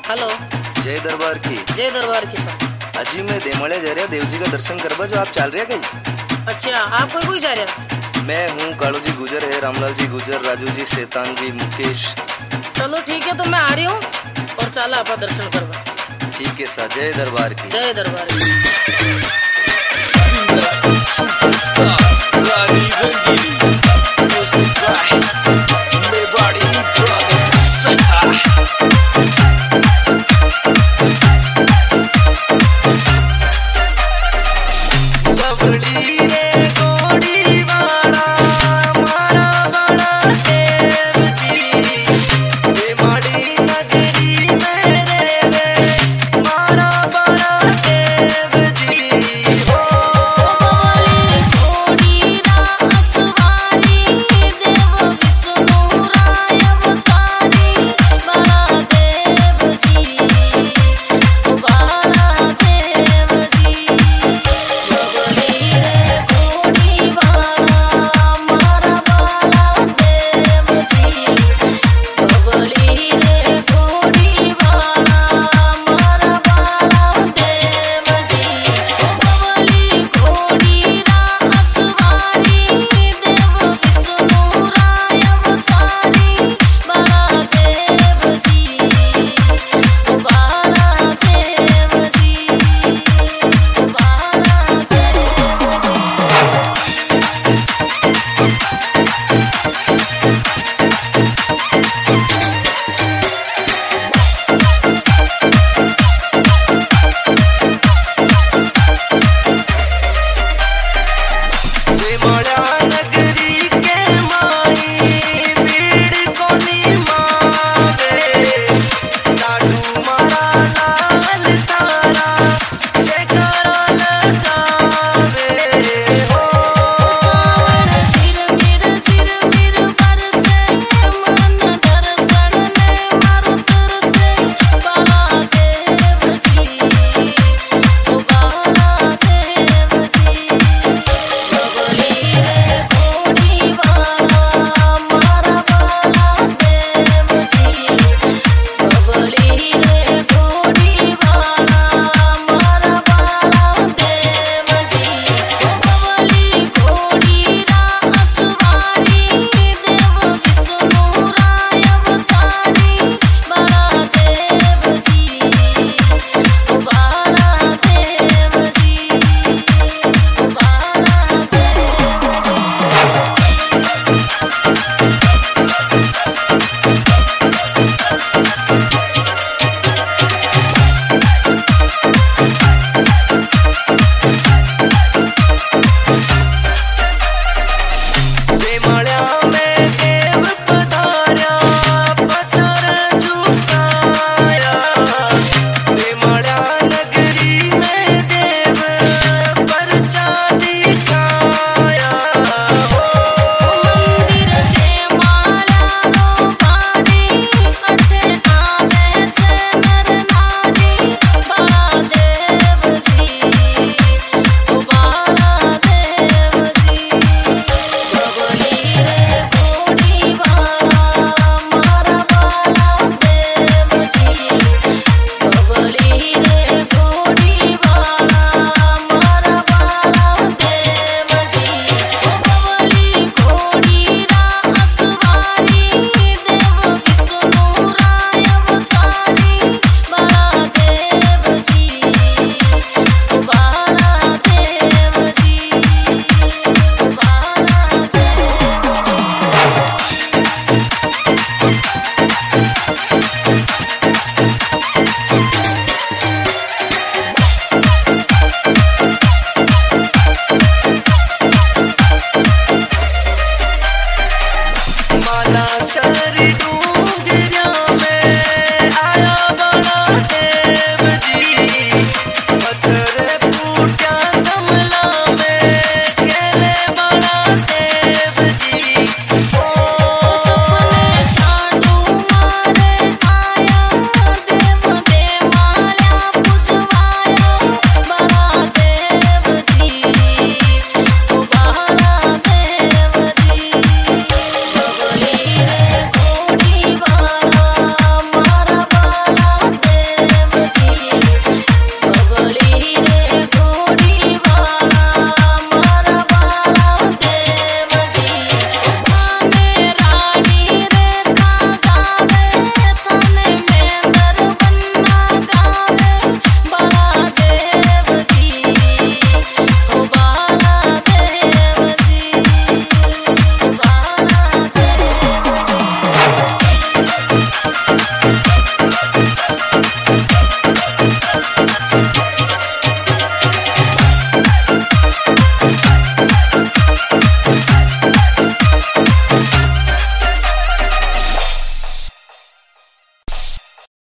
Hello. जय दरबार की। जय दरबार की सर। अजी मैं देमड़े जा रहा देव जी का दर्शन करवा, जो आप चल रहे कहीं? अच्छा, आप कोई जा रहे? मैं हूँ कालू जी गुजर है, रामलाल जी गुजर, राजू जी, शैतान जी, मुकेश। चलो ठीक है, तो मैं आ रही हूँ और चला आपका दर्शन करवा। ठीक है सर, जय दरबार की। जय दरबार की। माला शरी